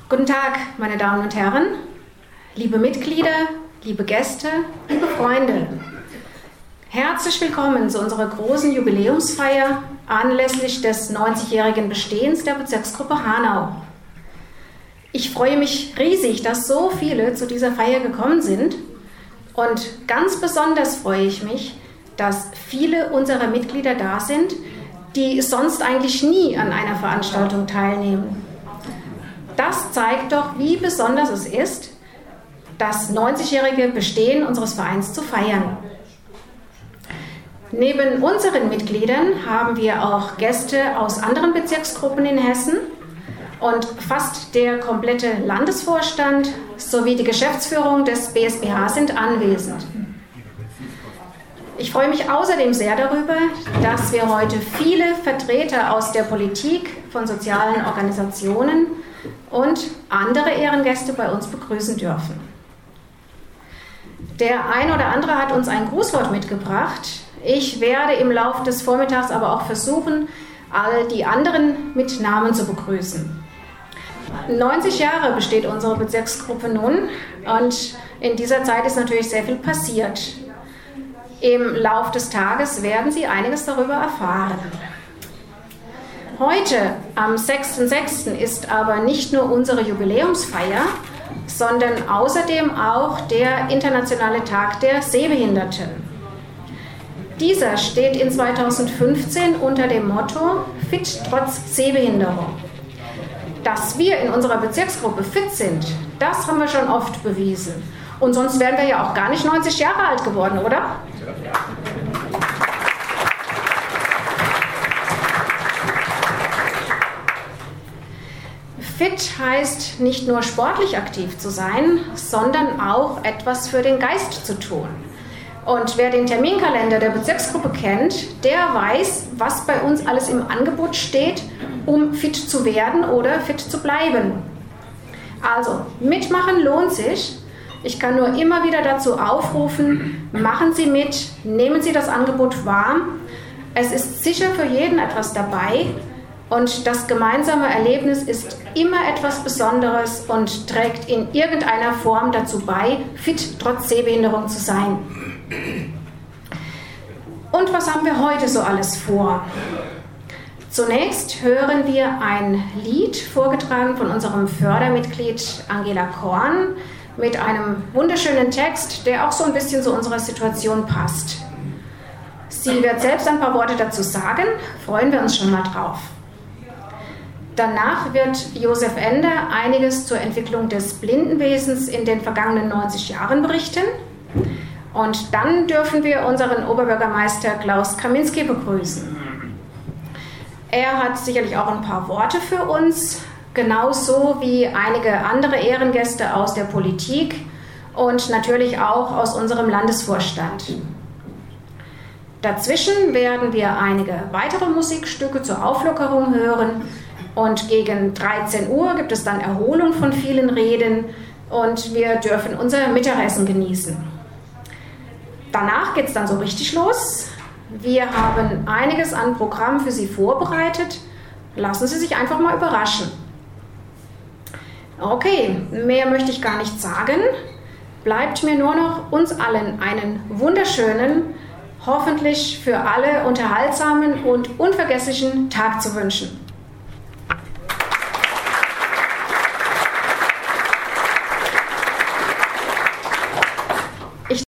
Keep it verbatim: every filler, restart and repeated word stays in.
Guten Tag, meine Damen und Herren, liebe Mitglieder, liebe Gäste, liebe Freunde. Herzlich willkommen zu unserer großen Jubiläumsfeier anlässlich des neunzigjährigen Bestehens der Bezirksgruppe Hanau. Ich freue mich riesig, dass so viele zu dieser Feier gekommen sind und ganz besonders freue ich mich, dass viele unserer Mitglieder da sind, die sonst eigentlich nie an einer Veranstaltung teilnehmen. Das zeigt doch, wie besonders es ist, das neunzigjährige Bestehen unseres Vereins zu feiern. Neben unseren Mitgliedern haben wir auch Gäste aus anderen Bezirksgruppen in Hessen und fast der komplette Landesvorstand sowie die Geschäftsführung des B S B H sind anwesend. Ich freue mich außerdem sehr darüber, dass wir heute viele Vertreter aus der Politik, von sozialen Organisationen und andere Ehrengäste bei uns begrüßen dürfen. Der ein oder andere hat uns ein Grußwort mitgebracht. Ich werde im Laufe des Vormittags aber auch versuchen, all die anderen mit Namen zu begrüßen. neunzig Jahre besteht unsere Bezirksgruppe nun und in dieser Zeit ist natürlich sehr viel passiert. Im Laufe des Tages werden Sie einiges darüber erfahren. Heute, am sechsten sechsten ist aber nicht nur unsere Jubiläumsfeier, sondern außerdem auch der Internationale Tag der Sehbehinderten. Dieser steht in zweitausendfünfzehn unter dem Motto Fit trotz Sehbehinderung. Dass wir in unserer Bezirksgruppe fit sind, das haben wir schon oft bewiesen. Und sonst wären wir ja auch gar nicht neunzig Jahre alt geworden, oder? Fit heißt nicht nur sportlich aktiv zu sein, sondern auch etwas für den Geist zu tun. Und wer den Terminkalender der Bezirksgruppe kennt, der weiß, was bei uns alles im Angebot steht, um fit zu werden oder fit zu bleiben. Also, mitmachen lohnt sich. Ich kann nur immer wieder dazu aufrufen, machen Sie mit, nehmen Sie das Angebot wahr. Es ist sicher für jeden etwas dabei und das gemeinsame Erlebnis ist immer etwas Besonderes und trägt in irgendeiner Form dazu bei, fit trotz Sehbehinderung zu sein. Und was haben wir heute so alles vor? Zunächst hören wir ein Lied, vorgetragen von unserem Fördermitglied Angela Korn, mit einem wunderschönen Text, der auch so ein bisschen zu unserer Situation passt. Sie wird selbst ein paar Worte dazu sagen, freuen wir uns schon mal drauf. Danach wird Josef Ender einiges zur Entwicklung des Blindenwesens in den vergangenen neunzig Jahren berichten. Und dann dürfen wir unseren Oberbürgermeister Klaus Kaminski begrüßen. Er hat sicherlich auch ein paar Worte für uns, genauso wie einige andere Ehrengäste aus der Politik und natürlich auch aus unserem Landesvorstand. Dazwischen werden wir einige weitere Musikstücke zur Auflockerung hören und gegen dreizehn Uhr gibt es dann Erholung von vielen Reden und wir dürfen unser Mittagessen genießen. Danach geht es dann so richtig los. Wir haben einiges an Programm für Sie vorbereitet. Lassen Sie sich einfach mal überraschen. Okay, mehr möchte ich gar nicht sagen. Bleibt mir nur noch, uns allen einen wunderschönen, hoffentlich für alle unterhaltsamen und unvergesslichen Tag zu wünschen.